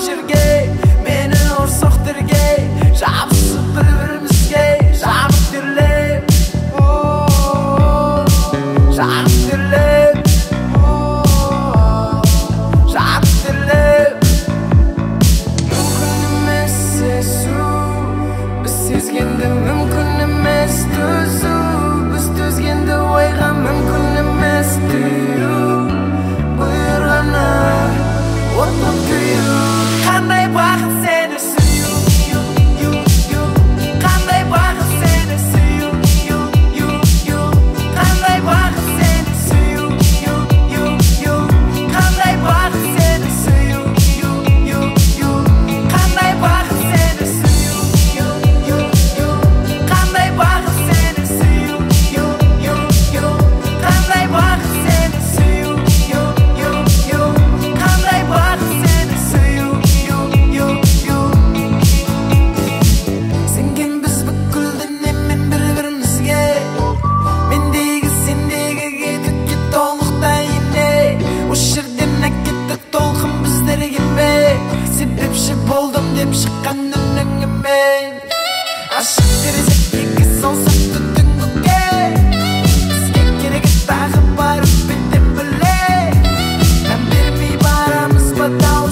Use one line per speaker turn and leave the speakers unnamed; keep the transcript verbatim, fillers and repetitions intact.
жерге мені ұрсақ терге жабысып бір-бірімізге жабық терлеп жабық терлеп жабық терлеп мүмкін емес сезу біз сезгенді мүмкін емес төзу біз төзгенді ойға мүмкін емес түю бұйырғаны оттап күйу қандай бақыт сені сүю қандай бақыт сені сүю қандай бақыт сені сүю қандай бақыт сені сүю қандай бақыт сені сүю қандай бақыт сені сүю қандай бақыт сені сүю қандай бақыт сені сүю сенгенбіз бүкіл дүниемен бір-бірімізге мендегі сендегі кетуге толықтай ене осы жерден әкетті толқын біздерге ме себепші болдым деп шыққан үніңмен ашық терезедегі солсақты түнгі бізге керегі тағы бар өтпеден біле мән бермей барамыз ба